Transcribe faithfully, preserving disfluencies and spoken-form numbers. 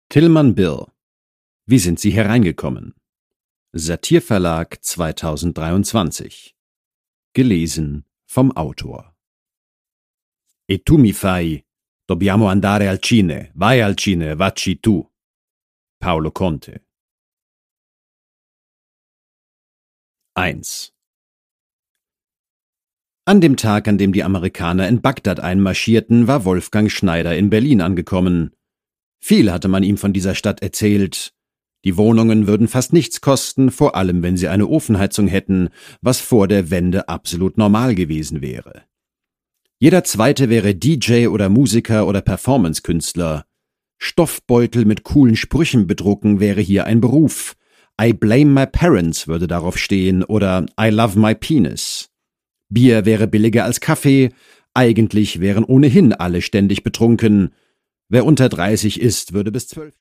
Tillman Bill. Wie sind Sie hereingekommen? Satirverlag zweitausenddreiundzwanzig. Gelesen vom Autor. E tu mi fai, dobbiamo andare al cine, vai al cine, vacci tu. Paolo Conte. eins. An dem Tag, an dem die Amerikaner in Bagdad einmarschierten, war Wolfgang Schneider in Berlin angekommen. Viel hatte man ihm von dieser Stadt erzählt. Die Wohnungen würden fast nichts kosten, vor allem wenn sie eine Ofenheizung hätten, was vor der Wende absolut normal gewesen wäre. Jeder Zweite wäre D J oder Musiker oder Performancekünstler. Stoffbeutel mit coolen Sprüchen bedrucken wäre hier ein Beruf. I blame my parents würde darauf stehen oder I love my penis. Bier wäre billiger als Kaffee, eigentlich wären ohnehin alle ständig betrunken. Wer unter dreißig ist, würde bis zwölf